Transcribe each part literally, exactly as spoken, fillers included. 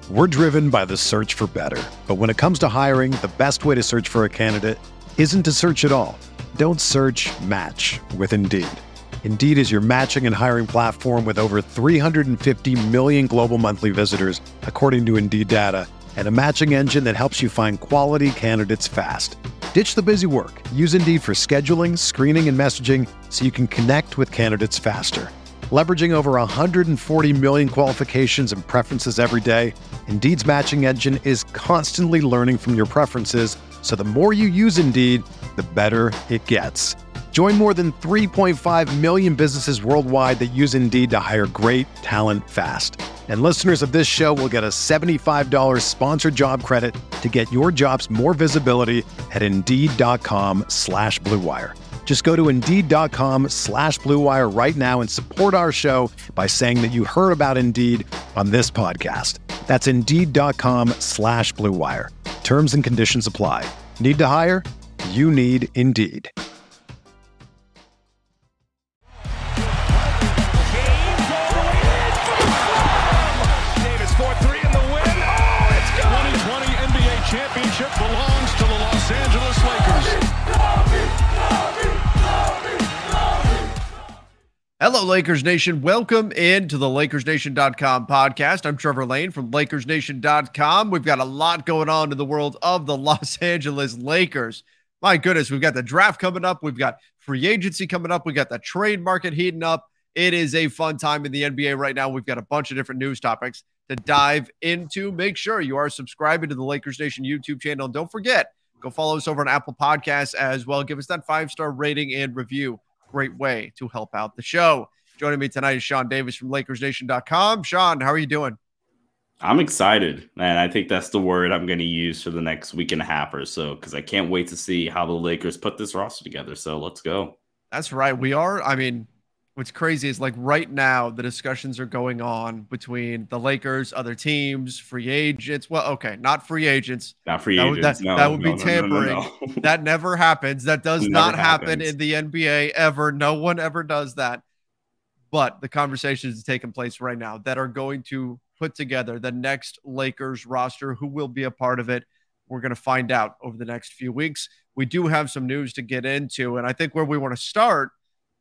We're driven by the search for better. But when it comes to hiring, the best way to search for a candidate isn't to search at all. Don't search, match with Indeed. Indeed is your matching and hiring platform with over three hundred fifty million global monthly visitors, according to Indeed data, and a matching engine that helps you find quality candidates fast. Ditch the busy work. Use Indeed for scheduling, screening, and messaging so you can connect with candidates faster. Leveraging over one hundred forty million qualifications and preferences every day, Indeed's matching engine is constantly learning from your preferences, so the more you use Indeed, the better it gets. Join more than three point five million businesses worldwide that use Indeed to hire great talent fast. And listeners of this show will get a seventy-five dollars sponsored job credit to get your jobs more visibility at Indeed.com slash Blue Wire. Just go to Indeed.com slash Blue Wire right now and support our show by saying that you heard about Indeed on this podcast. That's Indeed.com slash Blue Wire. Terms and conditions apply. Need to hire? You need Indeed. Championship belongs to the Los Angeles Lakers. Hello, Lakers Nation. Welcome into the Lakers Nation dot com podcast. I'm Trevor Lane from Lakers Nation dot com. We've got a lot going on in the world of the Los Angeles Lakers. My goodness, we've got the draft coming up. We've got free agency coming up. We've got the trade market heating up. It is a fun time in the N B A right now. We've got a bunch of different news topics to dive into. Make sure you are subscribing to the Lakers Nation YouTube channel. And don't forget, go follow us over on Apple Podcasts as well. Give us that five-star rating and review. Great way to help out the show. Joining me tonight is Sean Davis from Lakers Nation dot com. Sean, how are you doing? I'm excited, man. I think that's the word I'm going to use for the next week and a half or so, because I can't wait to see how the Lakers put this roster together. So let's go. That's right. We are. I mean, what's crazy is like right now the discussions are going on between the Lakers, other teams, free agents. Well, okay, not free agents. Not free that agents. Would, that, no, that would no, be no, tampering. No, no, no. That never happens. That does not happen happens. in the N B A ever. No one ever does that. But the conversations taking place right now that are going to put together the next Lakers roster, who will be a part of it. We're going to find out over the next few weeks. We do have some news to get into, and I think where we want to start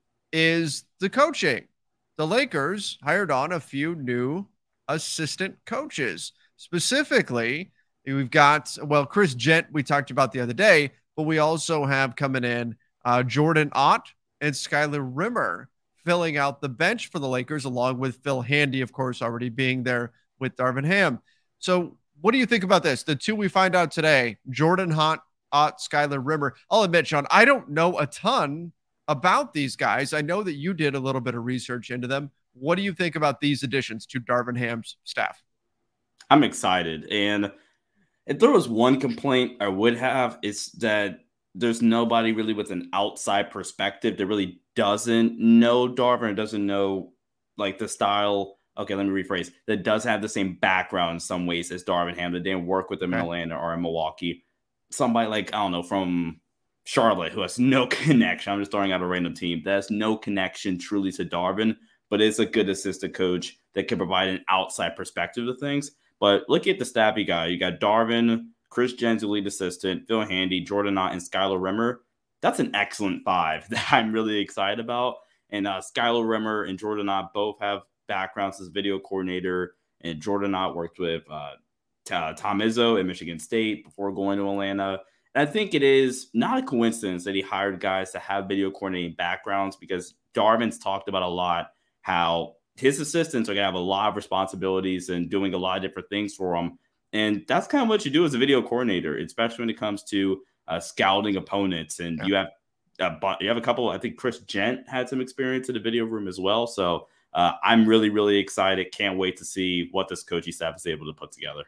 is the coaching. The Lakers hired on a few new assistant coaches. Specifically, we've got, well, Chris Gent, we talked about the other day, but we also have coming in uh, Jordan Ott and Skylar Rimmer filling out the bench for the Lakers, along with Phil Handy, of course, already being there with Darvin Ham. So what do you think about this? The two we find out today, Jordan Ott, Ott, Skylar Rimmer. I'll admit, Sean, I don't know a ton about these guys. I know that you did a little bit of research into them. What do you think about these additions to Darvin Ham's staff? I'm excited. And if there was one complaint I would have, it's that there's nobody really with an outside perspective that really doesn't know Darvin, doesn't know like the style. Okay, let me rephrase. That does have the same background in some ways as Darvin Ham, that didn't work with him in Atlanta or in Milwaukee. Somebody like, I don't know, from Charlotte, who has no connection. I'm just throwing out a random team that has no connection truly to Darvin, but is a good assistant coach that can provide an outside perspective to things. But look at the staff you got. You got Darvin, Chris Jens, lead assistant, Phil Handy, Jordan Ott, and Skylar Rimmer. That's an excellent five that I'm really excited about. And uh, Skylar Rimmer and Jordan Ott both have backgrounds as video coordinator. And Jordan Ott worked with uh, Tom Izzo at Michigan State before going to Atlanta. And I think it is not a coincidence that he hired guys to have video coordinating backgrounds, because Darvin's talked about a lot how his assistants are going to have a lot of responsibilities and doing a lot of different things for him. And that's kind of what you do as a video coordinator, especially when it comes to uh, scouting opponents. And yeah. you have uh, you have a couple, I think Chris Gent had some experience in the video room as well. So uh, I'm really, really excited. Can't wait to see what this coaching staff is able to put together.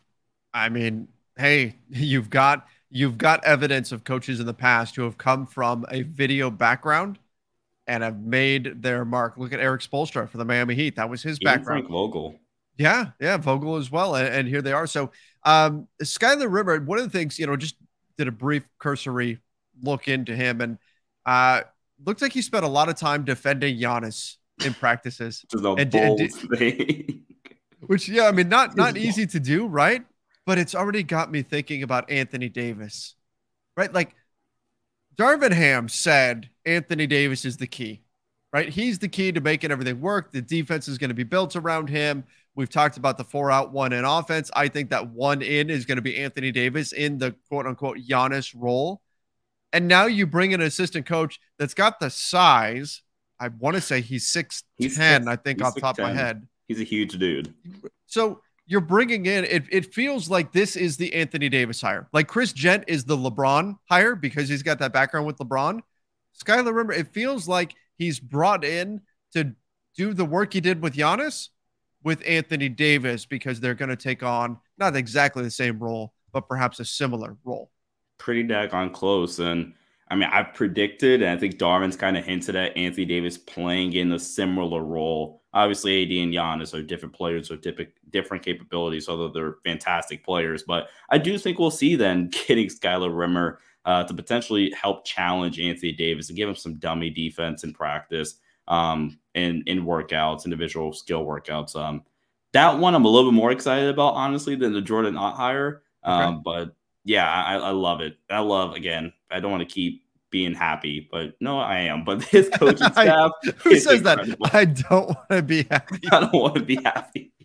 I mean, hey, you've got you've got evidence of coaches in the past who have come from a video background and have made their mark. Look at Eric Spoelstra for the Miami Heat. That was his Even background. Frank Vogel. Yeah, yeah, Vogel as well. And, and here they are. So um, Skylar Rimmer, one of the things, you know, just did a brief cursory look into him, and uh, looks like he spent a lot of time defending Giannis in practices. Which is a and, bold and, thing. Which, yeah, I mean, not not easy to do, right? But it's already got me thinking about Anthony Davis, right? Like Darvin Ham said, Anthony Davis is the key, right? He's the key to making everything work. The defense is going to be built around him. We've talked about the four out, one in offense. I think that one in is going to be Anthony Davis in the quote unquote Giannis role. And now you bring in an assistant coach that's got the size. I want to say he's six ten, I think, off the top of my head. He's a huge dude. So you're bringing in, it, it feels like this is the Anthony Davis hire. Like Chris Gent is the LeBron hire because he's got that background with LeBron. Skylar Rimmer, it feels like he's brought in to do the work he did with Giannis with Anthony Davis because they're going to take on not exactly the same role, but perhaps a similar role. Pretty daggone close. And I mean, I've predicted, and I think Darvin's kind of hinted at Anthony Davis playing in a similar role. Obviously, A D and Giannis are different players with different capabilities, although they're fantastic players. But I do think we'll see then getting Skylar Rimmer uh, to potentially help challenge Anthony Davis and give him some dummy defense in practice, um, in, in workouts, individual skill workouts. Um, that one I'm a little bit more excited about, honestly, than the Jordan Ott hire. Um, okay. But yeah, I, I love it. I love, again, I don't want to keep being happy, but no, I am. But his coaching staff, I, who says incredible. That? I don't want to be happy. I don't want to be happy.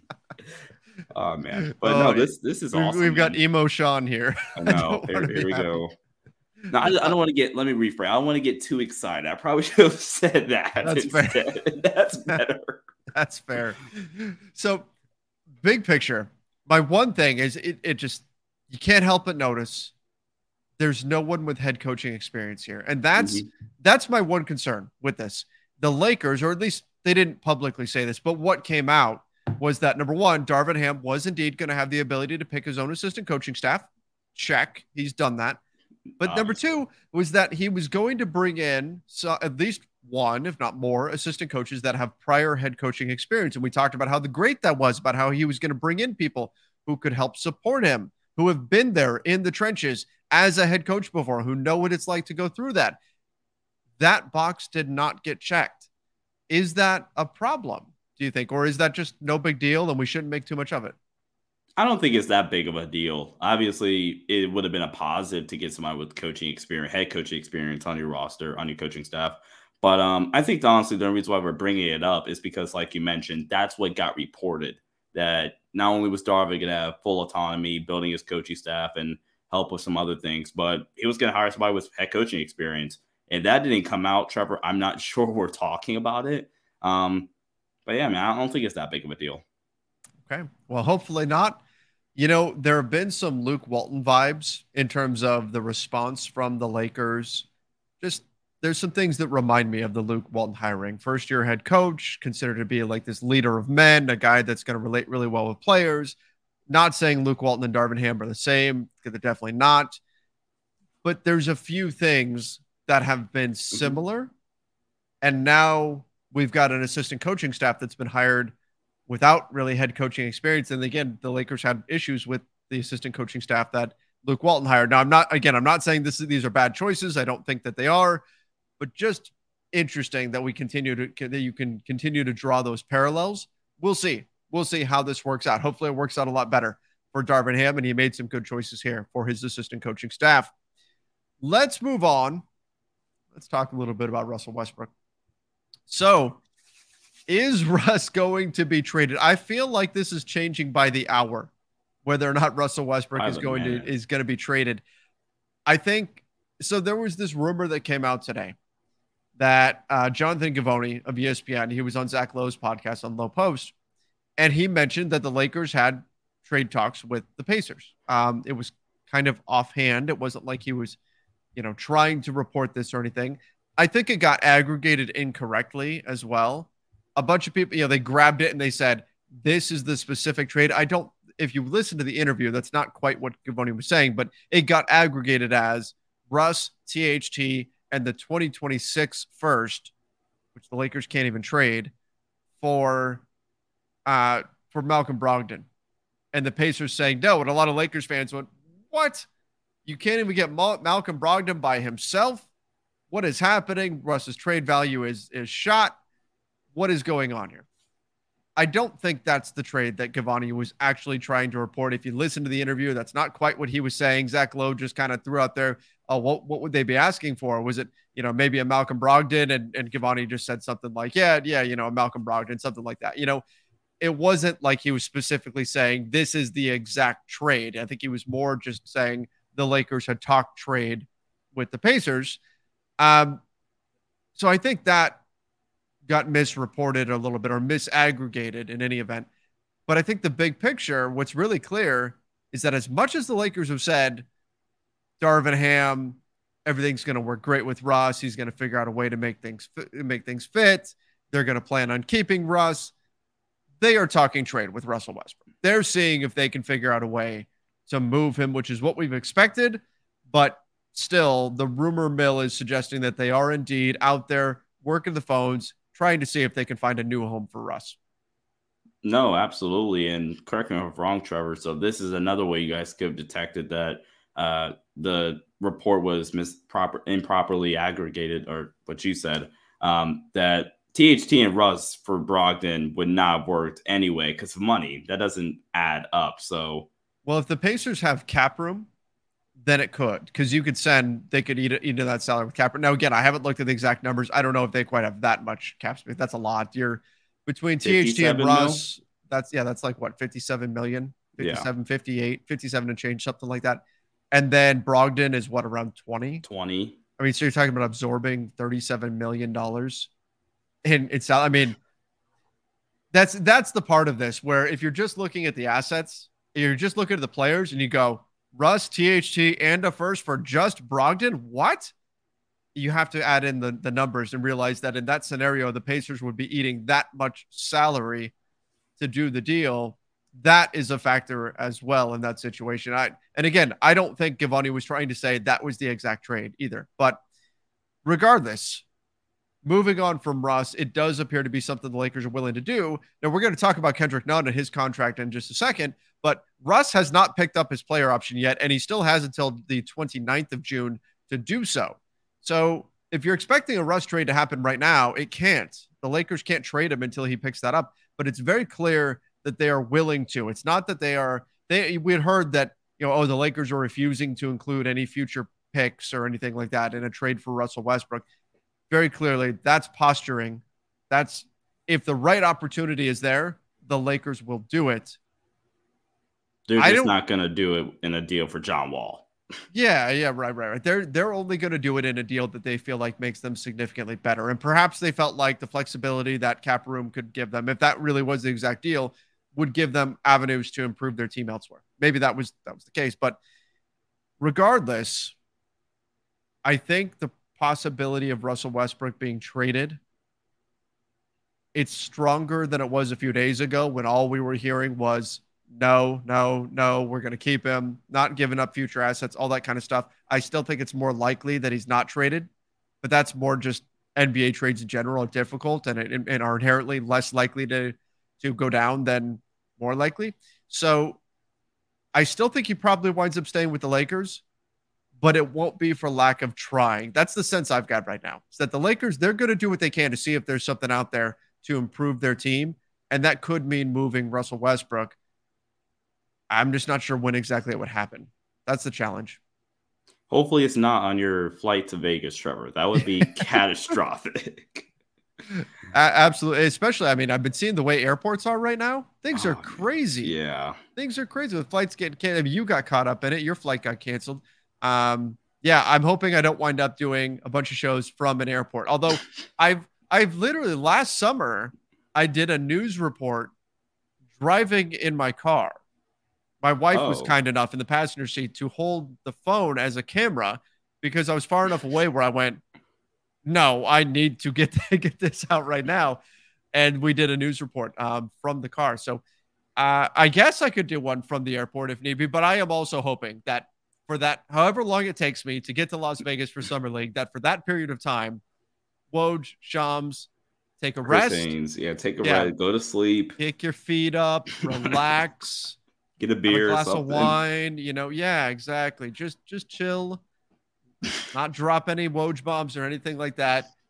Oh man, but oh, no, this this is we've, awesome. We've man. got emo Sean here. I know. I here, here we happy. go. No, I, I don't want to get. Let me rephrase. I don't want to get too excited. I probably should have said that. That's instead. fair. That's better. That's fair. So, big picture. My one thing is, it it just you can't help but notice. There's no one with head coaching experience here. And that's mm-hmm. that's my one concern with this. The Lakers, or at least they didn't publicly say this, but what came out was that, number one, Darvin Ham was indeed going to have the ability to pick his own assistant coaching staff. Check. He's done that. But Obviously. number two was that he was going to bring in so at least one, if not more, assistant coaches that have prior head coaching experience. And we talked about how the great that was, about how he was going to bring in people who could help support him, who have been there in the trenches as a head coach before, who know what it's like to go through that. That box did not get checked. Is that a problem, do you think? Or is that just no big deal and we shouldn't make too much of it? I don't think it's that big of a deal. Obviously, it would have been a positive to get somebody with coaching experience, head coaching experience on your roster, on your coaching staff. But um, I think, honestly, the only reason why we're bringing it up is because, like you mentioned, that's what got reported, that not only was Darvin going to have full autonomy, building his coaching staff and help with some other things, but he was going to hire somebody with head coaching experience. And that didn't come out, Trevor. I'm not sure we're talking about it. Um, but yeah, man, I don't think it's that big of a deal. Okay. Well, hopefully not. You know, there have been some Luke Walton vibes in terms of the response from the Lakers. Just there's some things that remind me of the Luke Walton hiring. First year head coach, considered to be like this leader of men, a guy that's going to relate really well with players. Not saying Luke Walton and Darvin Ham are the same, because they're definitely not. But there's a few things that have been similar. Mm-hmm. And now we've got an assistant coaching staff that's been hired without really head coaching experience. And again, the Lakers had issues with the assistant coaching staff that Luke Walton hired. Now, I'm not, again, I'm not saying this is, these are bad choices. I don't think that they are, but just interesting that we continue to, that you can continue to draw those parallels. We'll see. We'll see how this works out. Hopefully it works out a lot better for Darvin Ham, and he made some good choices here for his assistant coaching staff. Let's move on. Let's talk a little bit about Russell Westbrook. So, is Russ going to be traded? I feel like this is changing by the hour, whether or not Russell Westbrook is going to is going to be traded. I think so. There was this rumor that came out today that uh, Jonathan Givony of E S P N, he was on Zach Lowe's podcast on Low Post, and he mentioned that the Lakers had trade talks with the Pacers. Um, it was kind of offhand. It wasn't like he was, you know, trying to report this or anything. I think it got aggregated incorrectly as well. A bunch of people, you know, they grabbed it and they said, this is the specific trade. I don't, if you listen to the interview, that's not quite what Givony was saying, but it got aggregated as Russ, T H T, and the twenty twenty-six first, which the Lakers can't even trade, for uh, for Malcolm Brogdon. And the Pacers saying no. And a lot of Lakers fans went, what? You can't even get Mal- Malcolm Brogdon by himself? What is happening? Russ's trade value is is shot. What is going on here? I don't think that's the trade that Cavani was actually trying to report. If you listen to the interview, that's not quite what he was saying. Zach Lowe just kind of threw out there, oh, what, what would they be asking for? Was it, you know, maybe a Malcolm Brogdon? And, and Cavani just said something like, yeah, yeah, you know, a Malcolm Brogdon, something like that. You know, it wasn't like he was specifically saying this is the exact trade. I think he was more just saying the Lakers had talked trade with the Pacers. Um, so I think that got misreported a little bit or misaggregated in any event. But I think the big picture, what's really clear is that as much as the Lakers have said, Darvin Ham, everything's going to work great with Russ. He's going to figure out a way to make things make things fit. They're going to plan on keeping Russ. They are talking trade with Russell Westbrook. They're seeing if they can figure out a way to move him, which is what we've expected. But still, the rumor mill is suggesting that they are indeed out there working the phones, trying to see if they can find a new home for Russ. No, absolutely. And correct me if I'm wrong, Trevor. So this is another way you guys could have detected that uh, the report was misproper, improperly aggregated, or what you said, um, that T H T and Russ for Brogdon would not have worked anyway because of money. That doesn't add up. So, well, if the Pacers have cap room, then it could, because you could send, they could eat into that salary with cap room. Now, again, I haven't looked at the exact numbers. I don't know if they quite have that much cap space. That's a lot. You're between T H T and Russ. Mil? That's yeah, that's like what, fifty-seven million, fifty-seven, yeah. fifty-eight, fifty-seven and change, something like that. And then Brogdon is what, around twenty? twenty. I mean, so you're talking about absorbing thirty-seven million dollars. And it's, I mean, that's that's the part of this where if you're just looking at the assets, you're just looking at the players and you go, Russ, T H T, and a first for just Brogdon? What? You have to add in the, the numbers and realize that in that scenario, the Pacers would be eating that much salary to do the deal. That is a factor as well in that situation. I And again, I don't think Cavani was trying to say that was the exact trade either. But regardless, moving on from Russ, it does appear to be something the Lakers are willing to do. Now, we're going to talk about Kendrick Nunn and his contract in just a second, but Russ has not picked up his player option yet, and he still has until the twenty-ninth of June to do so. So if you're expecting a Russ trade to happen right now, it can't. The Lakers can't trade him until he picks that up, but it's very clear that they are willing to. It's not that they are, they, we had heard that, you know, oh, the Lakers are refusing to include any future picks or anything like that in a trade for Russell Westbrook. Very clearly, that's posturing. That's, if the right opportunity is there, the Lakers will do it. They're just not going to do it in a deal for John Wall. Yeah, yeah, right, right, right. They're they're only going to do it in a deal that they feel like makes them significantly better. And perhaps they felt like the flexibility that cap room could give them, if that really was the exact deal, would give them avenues to improve their team elsewhere. Maybe that was that was the case. But regardless, I think the possibility of Russell Westbrook being traded, it's stronger than it was a few days ago when all we were hearing was no, no, no, we're going to keep him, not giving up future assets, all that kind of stuff. I still think it's more likely that he's not traded, but that's more just N B A trades in general are difficult and, and are inherently less likely to, to go down than more likely. So I still think he probably winds up staying with the Lakers, but it won't be for lack of trying. That's the sense I've got right now, is that the Lakers, they're going to do what they can to see if there's something out there to improve their team. And that could mean moving Russell Westbrook. I'm just not sure when exactly it would happen. That's the challenge. Hopefully it's not on your flight to Vegas, Trevor. That would be catastrophic. Uh, absolutely. Especially, I mean, I've been seeing the way airports are right now. Things oh, are crazy. Yeah. Things are crazy with flights getting canceled. I mean, you got caught up in it. Your flight got canceled. Um, yeah, I'm hoping I don't wind up doing a bunch of shows from an airport. Although I've, I've literally last summer, I did a news report driving in my car. My wife oh. was kind enough in the passenger seat to hold the phone as a camera because I was far enough away where I went, no, I need to get, get this out right now. And we did a news report um, from the car. So uh, I guess I could do one from the airport if need be, but I am also hoping that for that, however long it takes me to get to Las Vegas for Summer League, that for that period of time, Woj, Shams, take a rest. Things. Yeah, take a yeah. rest. Go to sleep. Pick your feet up. Relax. Get a beer, a glass or something. of wine. You know, yeah, exactly. Just, just chill. Not drop any Woj bombs or anything like that.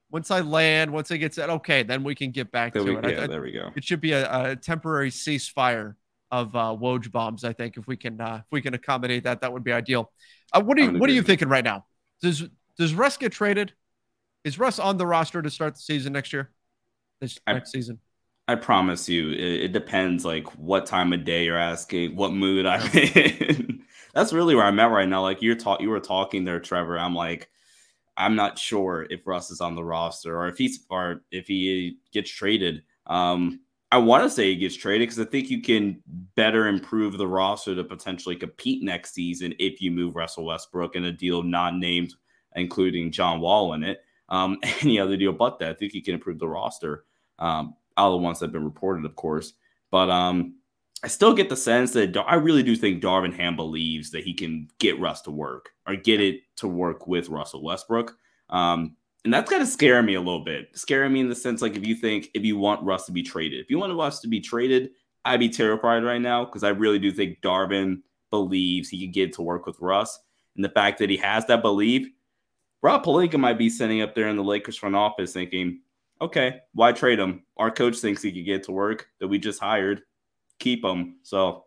once I land, once I get set, okay, then we can get back there to we, it. Yeah, I, I, there we go. It should be a, a temporary ceasefire of uh, Woj bombs. I think if we can uh, if we can accommodate that, that would be ideal. Uh, what are you What are you thinking right now? Does Does Russ get traded? Is Russ on the roster to start the season next year? This I, next season? I promise you, it, it depends like what time of day you're asking, what mood I'm in. That's really where I'm at right now. Like you're talk, you were talking there, Trevor. I'm like, I'm not sure if Russ is on the roster or if he's or if he gets traded. Um, I want to say he gets traded because I think you can better improve the roster to potentially compete next season if you move Russell Westbrook in a deal not named, including John Wall in it. Um, any other deal but that, I think you can improve the roster. Um, all the ones that have been reported, of course. But um, I still get the sense that I really do think Darvin Ham believes that he can get Russ to work or get it to work with Russell Westbrook. Um, and that's got to scare me a little bit. Scaring me in the sense, like, if you think, if you want Russ to be traded, if you want Russ to be traded, I'd be terrified right now because I really do think Darvin believes he can get to work with Russ. And the fact that he has that belief, Rob Pelinka might be sitting up there in the Lakers front office thinking, okay, why trade him? Our coach thinks he could get to work that we just hired. Keep him. So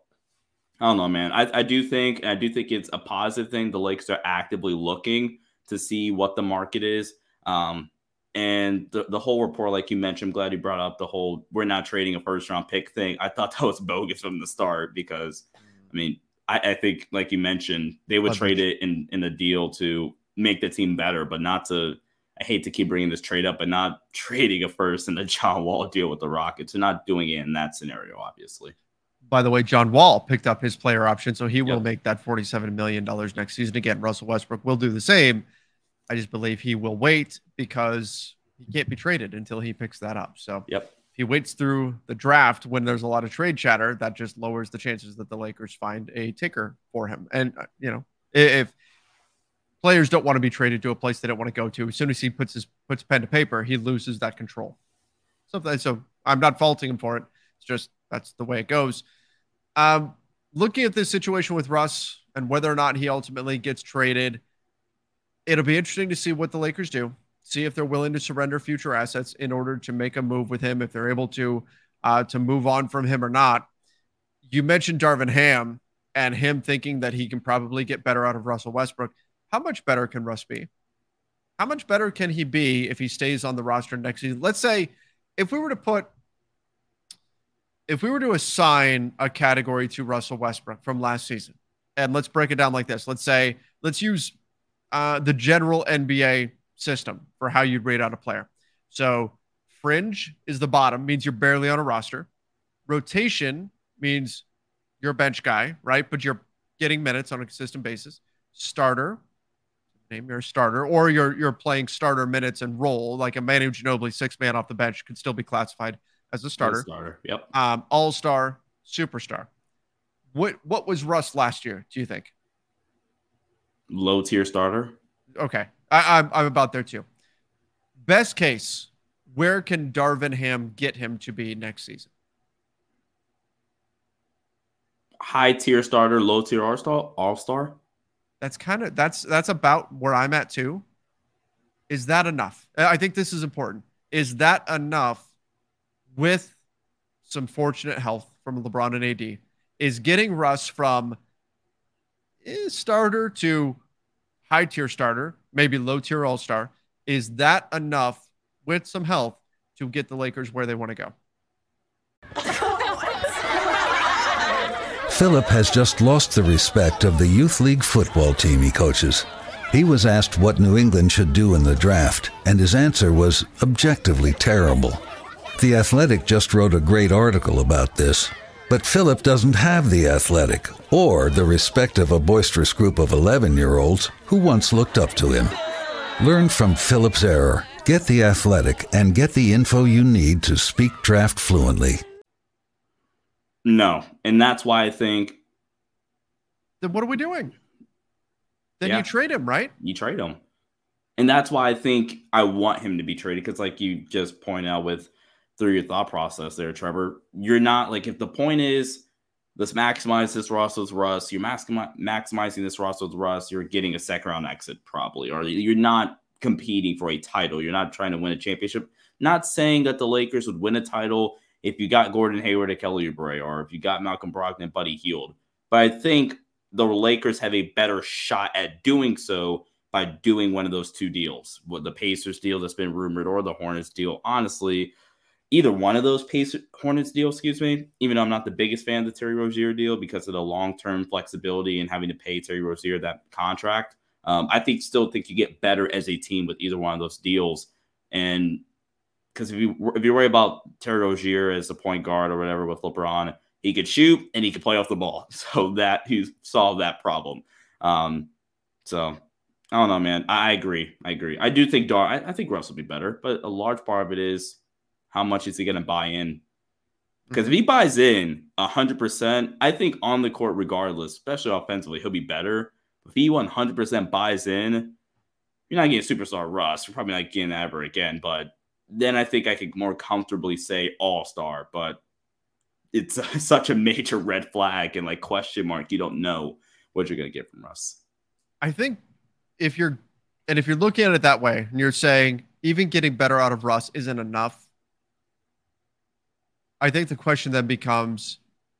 I don't know, man. I, I do think, and I do think it's a positive thing. The Lakers are actively looking to see what the market is. Um, and the, the whole report, like you mentioned, I'm glad you brought up the whole, we're not trading a first round pick thing. I thought that was bogus from the start because, I mean, I, I think, like you mentioned, they would trade it in, in a deal to make the team better, but not to, I hate to keep bringing this trade up, but not trading a first in the John Wall deal with the Rockets. They're not doing it in that scenario, obviously. By the way, John Wall picked up his player option, so he Yep. will make that forty-seven million dollars next season. Again, Russell Westbrook will do the same. I just believe he will wait because he can't be traded until he picks that up. So yep. if he waits through the draft when there's a lot of trade chatter, that just lowers the chances that the Lakers find a taker for him. And, uh, you know, if players don't want to be traded to a place they don't want to go to, as soon as he puts his puts pen to paper, he loses that control. So, so I'm not faulting him for it. It's just that's the way it goes. Um, looking at this situation with Russ and whether or not he ultimately gets traded, it'll be interesting to see what the Lakers do. See if they're willing to surrender future assets in order to make a move with him, if they're able to uh, to move on from him or not. You mentioned Darvin Ham and him thinking that he can probably get better out of Russell Westbrook. How much better can Russ be? How much better can he be if he stays on the roster next season? Let's say if we were to put, if we were to assign a category to Russell Westbrook from last season, and let's break it down like this. Let's say, let's use uh, the general N B A system for how you'd rate out a player. So fringe is the bottom, means you're barely on a roster. Rotation means you're a bench guy, right? But you're getting minutes on a consistent basis. Starter, name your starter, or you're you're playing starter minutes and role, like a Manu Ginobili, six man off the bench, could still be classified as a starter. As a starter, yep. Um, all-star, superstar. What what was Russ last year, do you think? Low tier starter. Okay. I, I'm I'm about there too. Best case, where can Darvin Ham get him to be next season? High tier starter, low tier all star. All star. That's kind of that's that's about where I'm at too. Is that enough? I think this is important. Is that enough with some fortunate health from LeBron and A D? Is getting Russ from eh, starter to high tier starter, maybe low tier all star? Is that enough with some health to get the Lakers where they want to go? Philip has just lost the respect of the youth league football team he coaches. He was asked what New England should do in the draft, and his answer was objectively terrible. The Athletic just wrote a great article about this, but Philip doesn't have the Athletic or the respect of a boisterous group of eleven-year-olds who once looked up to him. Learn from Philip's error, get the Athletic, and get the info you need to speak draft fluently. No, and that's why I think. Then what are we doing? Then Yeah. you trade him, right? You trade him. And that's why I think I want him to be traded. Because like you just point out with through your thought process there, Trevor, you're not like, if the point is let's maximize this roster with Russ, you're maximi- maximizing this roster with Russ, you're getting a second round exit probably, or you're not competing for a title. You're not trying to win a championship. Not saying that the Lakers would win a title if you got Gordon Hayward and Kelly Oubre, or if you got Malcolm Brogdon and Buddy Hield. But I think the Lakers have a better shot at doing so by doing one of those two deals, what the Pacers deal that's been rumored or the Hornets deal. Honestly, either one of those Pacers Hornets deals, excuse me, even though I'm not the biggest fan of the Terry Rozier deal because of the long-term flexibility and having to pay Terry Rozier that contract, um, I think still think you get better as a team with either one of those deals. And because if you if you worry about Terry Rozier as a point guard or whatever with LeBron, he could shoot and he could play off the ball. So that he's solved that problem. Um, so I don't know, man. I, I agree. I agree. I do think Dar. I, I think Russ will be better, but a large part of it is how much is he going to buy in? Because mm-hmm. if he buys in one hundred percent, I think on the court, regardless, especially offensively, he'll be better. If he one hundred percent buys in, you're not getting superstar Russ. You're probably not getting that ever again. But then I think I could more comfortably say all-star. But it's uh, such a major red flag and like question mark. You don't know what you're going to get from Russ. I think if you're, and if you're looking at it that way, and you're saying even getting better out of Russ isn't enough, I think the question then becomes,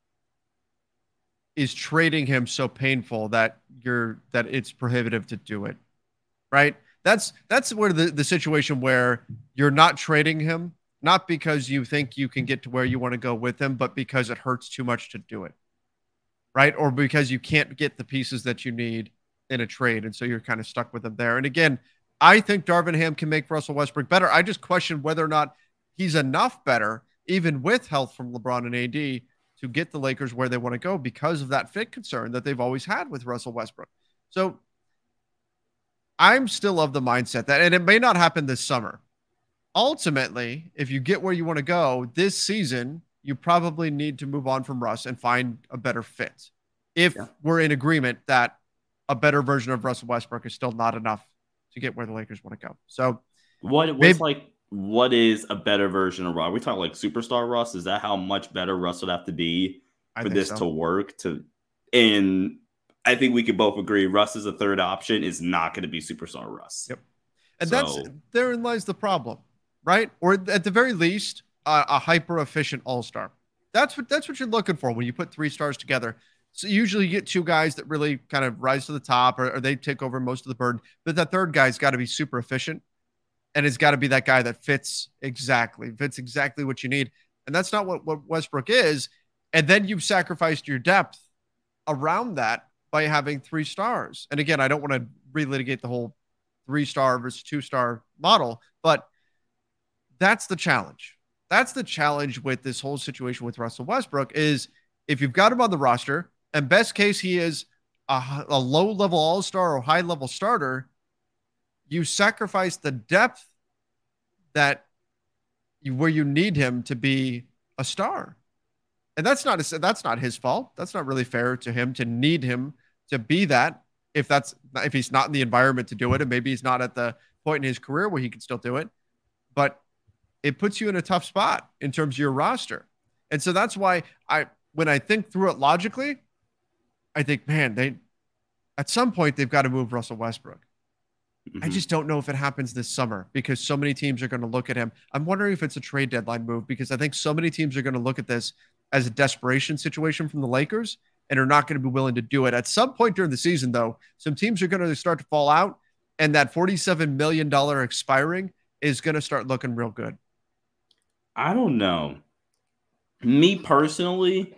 is trading him so painful that you're, that it's prohibitive to do it, right? That's, that's where the, the situation where you're not trading him, not because you think you can get to where you want to go with him, but because it hurts too much to do it, right? Or because you can't get the pieces that you need in a trade, and so you're kind of stuck with him there. And again, I think Darvin Ham can make Russell Westbrook better. I just question whether or not he's enough better, even with help from LeBron and A D, to get the Lakers where they want to go because of that fit concern that they've always had with Russell Westbrook. So I'm still of the mindset that, and it may not happen this summer. Ultimately, if you get where you want to go this season, you probably need to move on from Russ and find a better fit. If yeah. we're in agreement that a better version of Russell Westbrook is still not enough to get where the Lakers want to go. So what what's maybe, like what is a better version of Russ? Are we talking like superstar Russ? Is that how much better Russ would have to be for this so. to work? To and I think we could both agree Russ is a third option is not going to be superstar Russ. Yep. And so, that's therein lies the problem, right? Or at the very least, uh, a hyper efficient all-star. That's what that's what you're looking for when you put three stars together. So usually you get two guys that really kind of rise to the top, or, or they take over most of the burden. But that third guy's got to be super efficient, and it's got to be that guy that fits exactly, fits exactly what you need. And that's not what, what Westbrook is. And then you've sacrificed your depth around that by having three stars. And again, I don't want to relitigate the whole three-star versus two-star model, but that's the challenge. That's the challenge with this whole situation with Russell Westbrook is if you've got him on the roster, and best case, he is a, a low-level all-star or high-level starter, you sacrifice the depth that you, where you need him to be a star. And that's not a, that's not his fault. That's not really fair to him to need him to be that if that's if he's not in the environment to do it, and maybe he's not at the point in his career where he can still do it. But it puts you in a tough spot in terms of your roster. And so that's why I when I think through it logically, I think, man, they at some point they've got to move Russell Westbrook. Mm-hmm. I just don't know if it happens this summer because so many teams are going to look at him. I'm wondering if it's a trade deadline move because I think so many teams are going to look at this as a desperation situation from the Lakers and are not going to be willing to do it. At some point during the season, though, some teams are going to start to fall out, and that forty-seven million dollars expiring is going to start looking real good. I don't know. Me personally,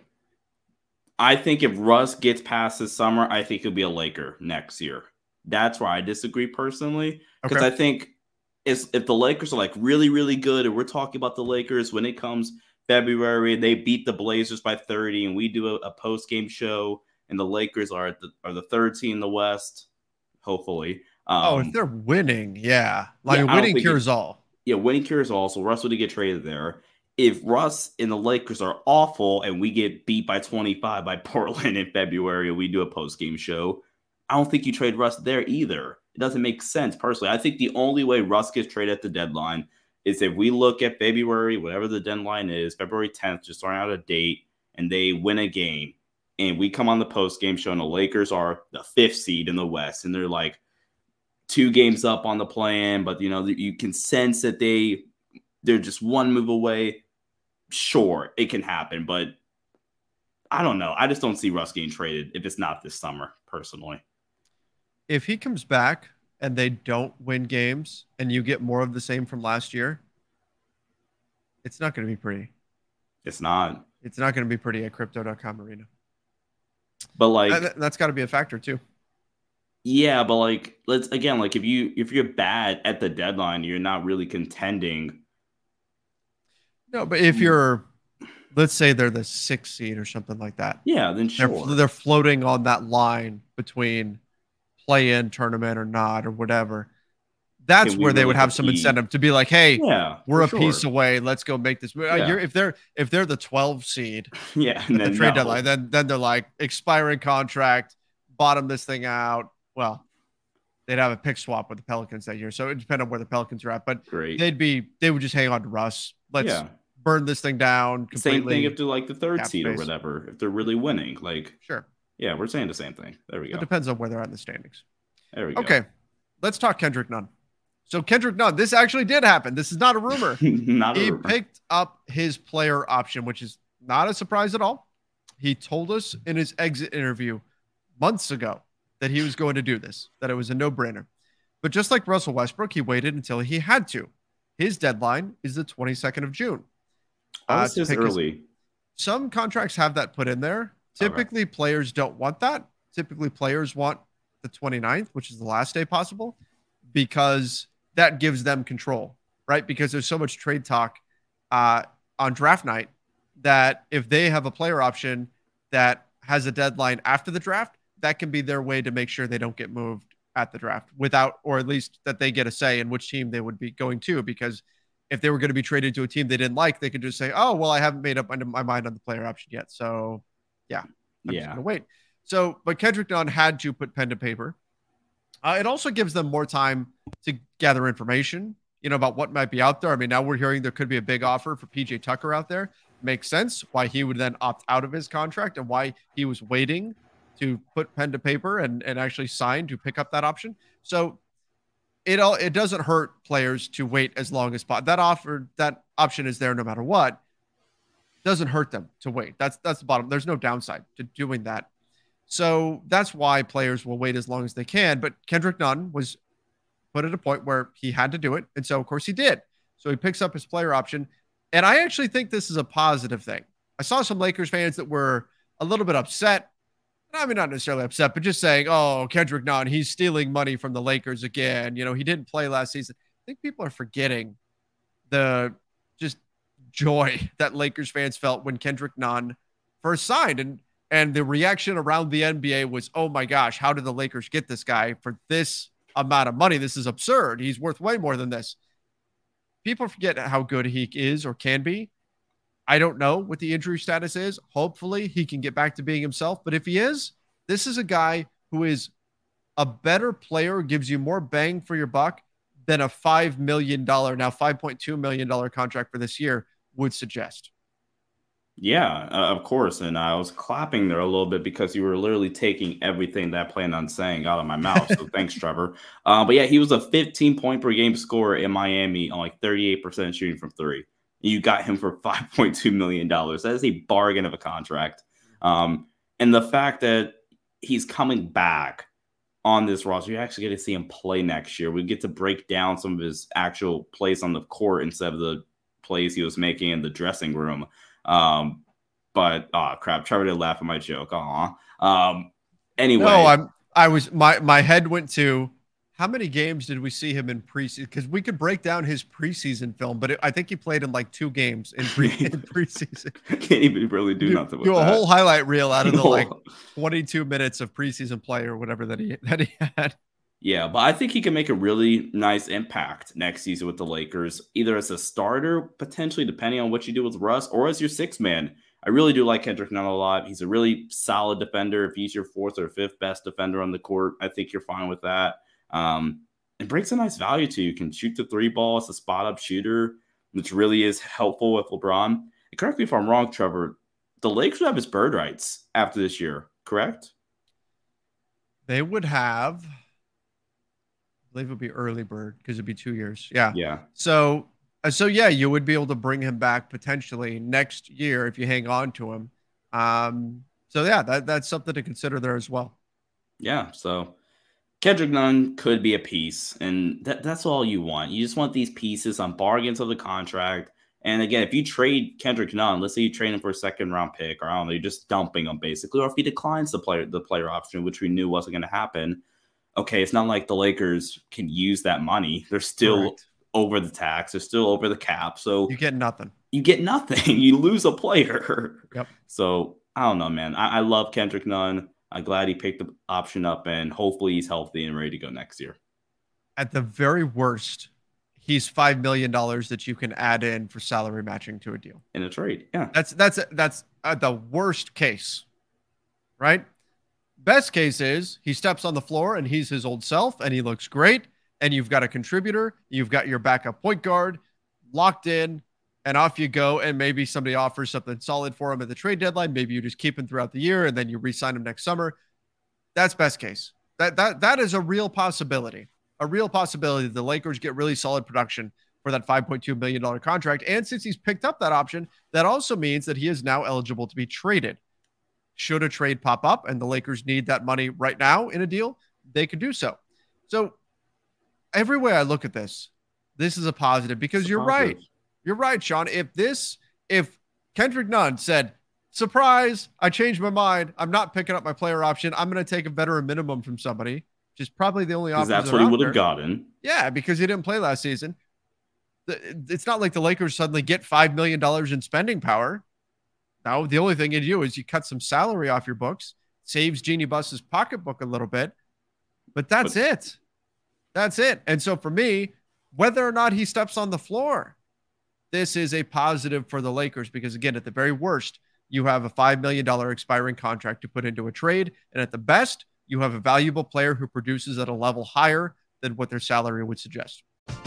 I think if Russ gets past this summer, I think he'll be a Laker next year. That's where I disagree personally. Because okay. I think it's, if the Lakers are like really, really good, and we're talking about the Lakers when it comes February, they beat the Blazers by thirty, and we do a, a post-game show, and the Lakers are at the, are the third team in the West, hopefully. Um, oh, if they're winning, yeah. Like yeah, winning cures it, all. Yeah, winning cures all. So Russ would get traded there. If Russ and the Lakers are awful and we get beat by twenty-five by Portland in February and we do a post-game show, I don't think you trade Russ there either. It doesn't make sense personally. I think the only way Russ gets traded at the deadline is if we look at February, whatever the deadline is, February tenth, just throwing out a date, and they win a game, and we come on the post-game show and the Lakers are the fifth seed in the West, and they're like two games up on the plan, but you know, you can sense that they they're just one move away. Sure, it can happen, but I don't know. I just don't see Russ getting traded if it's not this summer, personally. If he comes back and they don't win games and you get more of the same from last year, it's not going to be pretty. It's not. It's not going to be pretty at crypto dot com arena. But like that, that's got to be a factor too. Yeah, but like let's again, like if you if you're bad at the deadline, you're not really contending. No, but if you're, let's say they're the sixth seed or something like that. Yeah, then sure. They're, they're floating on that line between play-in tournament or not or whatever. That's Can we where they really would have some compete? incentive to be like, hey, Yeah, we're a for piece sure. away. Let's go make this move. Uh, Yeah. You're, if they're if they're the twelve seed Yeah, at and the then trade no. deadline, then then they're like expiring contract, bottom this thing out. Well, they'd have a pick swap with the Pelicans that year, so it depends on where the Pelicans are at. But Great. they'd be they would just hang on to Russ. Let's Yeah. burn this thing down completely. Same thing if they're like the third cap seed or space. whatever. If they're really winning, like Sure, yeah, we're saying the same thing. There we it go. depends on where they're at in the standings. There we go. Okay, let's talk Kendrick Nunn. So Kendrick Nunn, this actually did happen. This is not a rumor. Not a He rumor. picked up his player option, which is not a surprise at all. He told us in his exit interview months ago that he was going to do this, that it was a no-brainer. But just like Russell Westbrook, he waited until he had to. His deadline is the twenty-second of June. Oh, Uh, this to is pick his- early. Some contracts have that put in there. Typically, players don't want that. Typically, players want the twenty-ninth, which is the last day possible, because that gives them control, right? Because there's so much trade talk uh, on draft night that if they have a player option that has a deadline after the draft, that can be their way to make sure they don't get moved at the draft without, or at least that they get a say in which team they would be going to. Because if they were going to be traded to a team they didn't like, they could just say, oh, well, I haven't made up my mind on the player option yet. So yeah, I'm just Yeah. going to wait. So, but Kendrick Nunn had to put pen to paper. Uh, it also gives them more time to gather information, you know, about what might be out there. I mean, now we're hearing there could be a big offer for P J Tucker out there. Makes sense why he would then opt out of his contract and why he was waiting to put pen to paper and, and actually sign to pick up that option. So it all, it doesn't hurt players to wait as long as possible. That offer, that option is there no matter what. Doesn't hurt them to wait. That's, that's the bottom. There's no downside to doing that. So that's why players will wait as long as they can. But Kendrick Nunn was put at a point where he had to do it. And so, of course, he did. So he picks up his player option. And I actually think this is a positive thing. I saw some Lakers fans that were a little bit upset. I mean, not necessarily upset, but just saying, oh, Kendrick Nunn, he's stealing money from the Lakers again. You know, he didn't play last season. I think people are forgetting the just joy that Lakers fans felt when Kendrick Nunn first signed. And And the reaction around the N B A was, oh my gosh, how did the Lakers get this guy for this amount of money? This is absurd. He's worth way more than this. People forget how good he is or can be. I don't know what the injury status is. Hopefully he can get back to being himself. But if he is, this is a guy who is a better player, gives you more bang for your buck than a five million dollars, now five point two million dollars contract for this year would suggest. Yeah, uh, of course. And I was clapping there a little bit because you were literally taking everything that I planned on saying out of my mouth. So thanks, Trevor. Uh, but yeah, he was a fifteen point per game scorer in Miami on like thirty-eight percent shooting from three. You got him for five point two million dollars. That is a bargain of a contract. Um, and the fact that he's coming back on this roster, you actually get to see him play next year. We get to break down some of his actual plays on the court instead of the plays he was making in the dressing room. Um, but oh crap, Trevor did laugh at my joke. Aw. Um, anyway, No, I'm. I was my my head went to how many games did we see him in preseason? Because we could break down his preseason film, but it, I think he played in like two games in, pre, in preseason. can't even really do, do nothing with do a that. whole highlight reel out of the No. like twenty-two minutes of preseason play or whatever that he that he had. Yeah, but I think he can make a really nice impact next season with the Lakers, either as a starter, potentially depending on what you do with Russ, or as your sixth man. I really do like Kendrick Nunn a lot. He's a really solid defender. If he's your fourth or fifth best defender on the court, I think you're fine with that. Um, it brings a nice value to you. You can shoot the three ball as a spot-up shooter, which really is helpful with LeBron. And correct me if I'm wrong, Trevor, the Lakers have his bird rights after this year, correct? They would have, I believe it'll be early bird because it'd be two years. Yeah. Yeah. So, uh, so yeah, you would be able to bring him back potentially next year if you hang on to him. Um, so yeah, that, that's something to consider there as well. Yeah. So Kendrick Nunn could be a piece, and that, that's all you want. You just want these pieces on bargains of the contract. And again, if you trade Kendrick Nunn, let's say you trade him for a second round pick, or I don't know, you're just dumping him basically, or if he declines the player the player option, which we knew wasn't going to happen. Okay, it's not like the Lakers can use that money. They're still Correct. over the tax. They're still over the cap. So you get nothing. You get nothing. You lose a player. Yep. So I don't know, man. I, I love Kendrick Nunn. I'm glad he picked the option up, and hopefully he's healthy and ready to go next year. At the very worst, he's five million dollars that you can add in for salary matching to a deal in a trade. Yeah, that's that's that's uh, the worst case, right? Best case is he steps on the floor and he's his old self and he looks great, and you've got a contributor, you've got your backup point guard locked in, and off you go. And maybe somebody offers something solid for him at the trade deadline. Maybe you just keep him throughout the year and then you re-sign him next summer. That's best case. That that that is a real possibility. A real possibility that the Lakers get really solid production for that five point two million dollars contract. And since he's picked up that option, that also means that he is now eligible to be traded. Should a trade pop up and the Lakers need that money right now in a deal, they could do so. So every way I look at this, this is a positive because it's you're positive. right. You're right, Sean. If this, if Kendrick Nunn said, surprise, I changed my mind, I'm not picking up my player option, I'm going to take a veteran minimum from somebody, which is probably the only option. That's what he would have gotten. Yeah, because he didn't play last season. It's not like the Lakers suddenly get five million dollars in spending power. No, the only thing you do is you cut some salary off your books, saves Jeannie Buss's pocketbook a little bit, but that's but, it. That's it. And so for me, whether or not he steps on the floor, this is a positive for the Lakers because, again, at the very worst, you have a five million dollars expiring contract to put into a trade. And at the best, you have a valuable player who produces at a level higher than what their salary would suggest.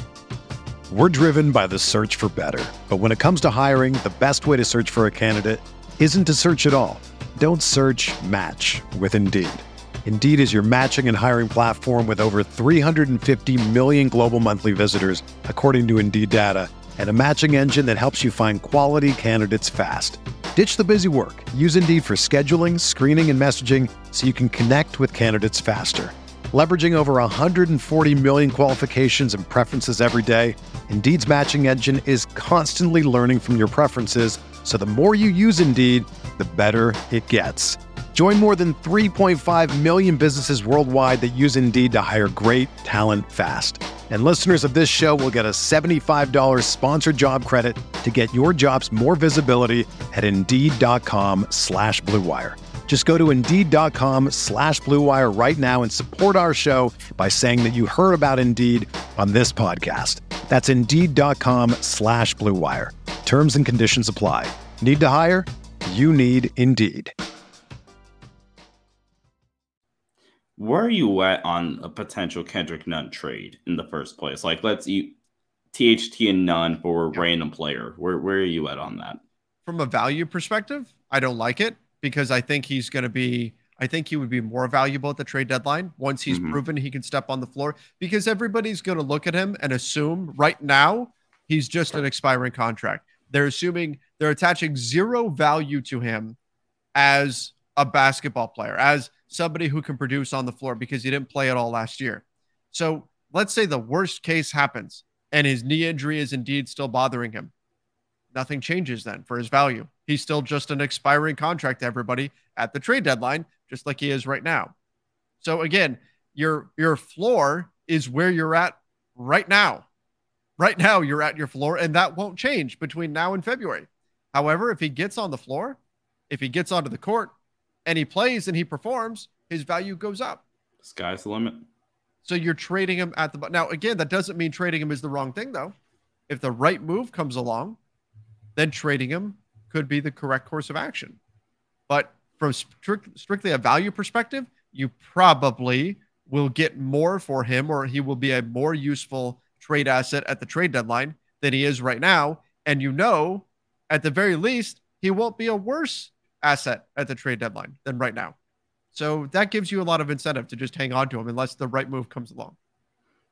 We're driven by the search for better. But when it comes to hiring, the best way to search for a candidate isn't to search at all. Don't search, match with Indeed. Indeed is your matching and hiring platform with over three hundred fifty million global monthly visitors, according to Indeed data, and a matching engine that helps you find quality candidates fast. Ditch the busy work. Use Indeed for scheduling, screening, and messaging so you can connect with candidates faster. Leveraging over one hundred forty million qualifications and preferences every day, Indeed's matching engine is constantly learning from your preferences, so the more you use Indeed, the better it gets. Join more than three point five million businesses worldwide that use Indeed to hire great talent fast. And listeners of this show will get a seventy-five dollars sponsored job credit to get your jobs more visibility at Indeed.com slash Blue Wire. Just go to Indeed.com slash Blue Wire right now and support our show by saying that you heard about Indeed on this podcast. That's Indeed.com slash Blue Wire. Terms and conditions apply. Need to hire? You need Indeed. Where are you at on a potential Kendrick Nunn trade in the first place? Like, let's eat T H T and Nunn for a random player. Where where are you at on that? From a value perspective, I don't like it because I think he's going to be, I think he would be more valuable at the trade deadline once he's mm-hmm. proven he can step on the floor, because everybody's going to look at him and assume right now he's just an expiring contract. They're assuming, they're attaching zero value to him as a basketball player, as somebody who can produce on the floor because he didn't play at all last year. So let's say the worst case happens and his knee injury is indeed still bothering him. Nothing changes then for his value. He's still just an expiring contract to everybody at the trade deadline, just like he is right now. So again, your, your floor is where you're at right now. Right now you're at your floor, and that won't change between now and February. However, if he gets on the floor, if he gets onto the court, and he plays and he performs, his value goes up. Sky's the limit. So you're trading him at the... Now, again, that doesn't mean trading him is the wrong thing, though. If the right move comes along, then trading him could be the correct course of action. But from strict, strictly a value perspective, you probably will get more for him, or he will be a more useful trade asset at the trade deadline than he is right now. And you know, at the very least, he won't be a worse asset at the trade deadline than right now. So that gives you a lot of incentive to just hang on to him unless the right move comes along.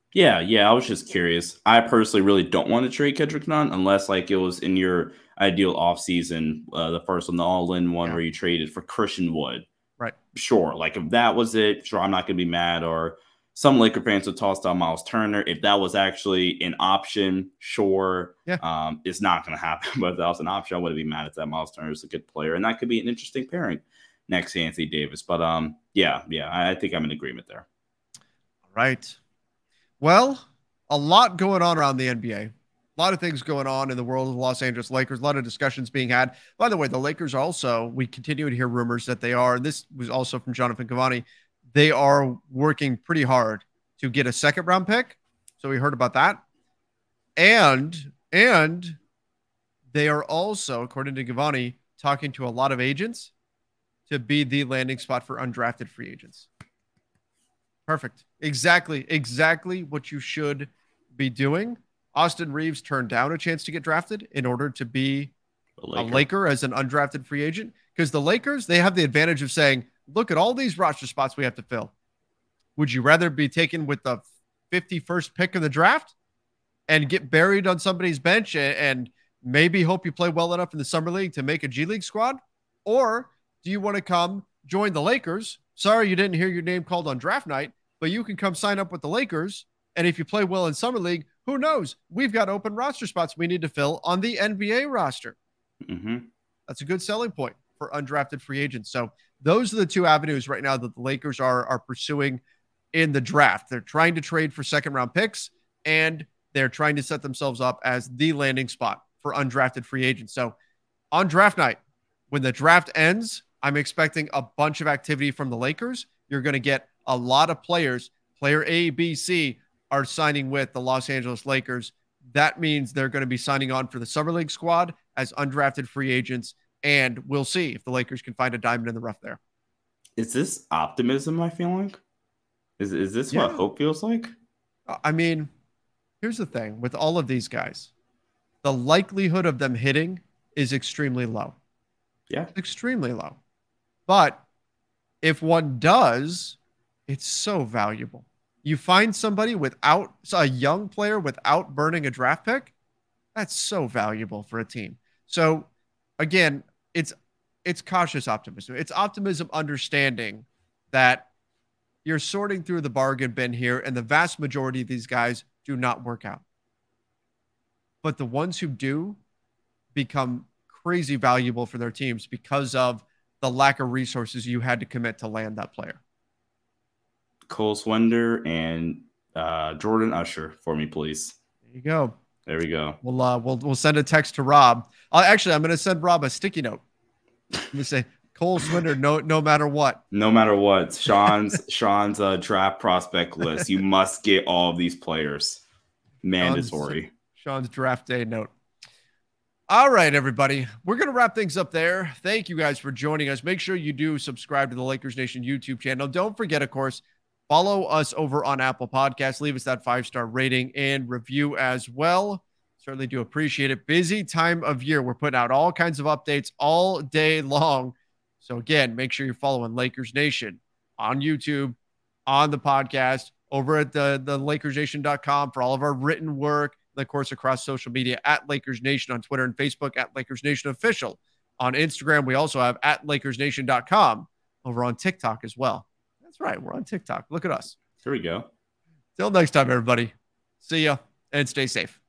Yeah, yeah. I was just curious. I personally really don't want to trade Kendrick Nunn unless like it was in your ideal offseason, uh, the first one, the all-in one, yeah. where you traded for Christian Wood. Right. Sure. Like if that was it, sure, I'm not going to be mad. Or some Laker fans would toss down Miles Turner. If that was actually an option, sure. Yeah. Um, it's not going to happen. But if that was an option, I wouldn't be mad at that. Miles Turner is a good player, and that could be an interesting pairing next to Anthony Davis. But um, yeah, yeah, I, I think I'm in agreement there. All right. Well, a lot going on around the N B A. A lot of things going on in the world of the Los Angeles Lakers. A lot of discussions being had. By the way, the Lakers also, we continue to hear rumors that they are, and this was also from Jonathan Cavani, they are working pretty hard to get a second round pick. So we heard about that. And, and they are also, according to Cavani, talking to a lot of agents to be the landing spot for undrafted free agents. Perfect. Exactly. Exactly what you should be doing. Austin Reeves turned down a chance to get drafted in order to be a Laker, a Laker as an undrafted free agent. Because the Lakers, they have the advantage of saying, look at all these roster spots we have to fill. Would you rather be taken with the fifty-first pick of the draft and get buried on somebody's bench and, and maybe hope you play well enough in the summer league to make a G League squad? Or do you want to come join the Lakers? Sorry, you didn't hear your name called on draft night, but you can come sign up with the Lakers. And if you play well in summer league, who knows? We've got open roster spots we need to fill on the N B A roster. Mm-hmm. That's a good selling point for undrafted free agents. So those are the two avenues right now that the Lakers are, are pursuing in the draft. They're trying to trade for second round picks, and they're trying to set themselves up as the landing spot for undrafted free agents. So on draft night, when the draft ends, I'm expecting a bunch of activity from the Lakers. You're going to get a lot of players. Player A, B, C are signing with the Los Angeles Lakers. That means they're going to be signing on for the Summer League squad as undrafted free agents, and we'll see if the Lakers can find a diamond in the rough there. Is this optimism, I feel like? Is, is this yeah. what hope feels like? I mean, here's the thing. With all of these guys, the likelihood of them hitting is extremely low. Yeah. Extremely low. But if one does, it's so valuable. You find somebody without a young player without burning a draft pick, that's so valuable for a team. So again, it's it's cautious optimism. It's optimism understanding that you're sorting through the bargain bin here, and the vast majority of these guys do not work out. But the ones who do become crazy valuable for their teams because of the lack of resources you had to commit to land that player. Cole Swender and uh, Jordan Usher for me, please. There you go. There we go. We'll uh, we'll we'll send a text to Rob. Uh, actually, I'm going to send Rob a sticky note. I'm going to say Cole Swender, no no matter what. No matter what, Sean's Sean's uh, draft prospect list. You must get all of these players. Mandatory. Sean's, Sean's draft day note. All right, everybody. We're going to wrap things up there. Thank you guys for joining us. Make sure you do subscribe to the Lakers Nation YouTube channel. Don't forget, of course, follow us over on Apple Podcasts. Leave us that five-star rating and review as well. Certainly do appreciate it. Busy time of year. We're putting out all kinds of updates all day long. So, again, make sure you're following Lakers Nation on YouTube, on the podcast, over at the, the Lakers Nation dot com for all of our written work. Of course, across social media at Lakers Nation on Twitter and Facebook, at Lakers Nation Official. On Instagram, we also have at Lakers Nation dot com over on TikTok as well. That's right. We're on TikTok. Look at us. Here we go. Till next time, everybody. See ya and stay safe.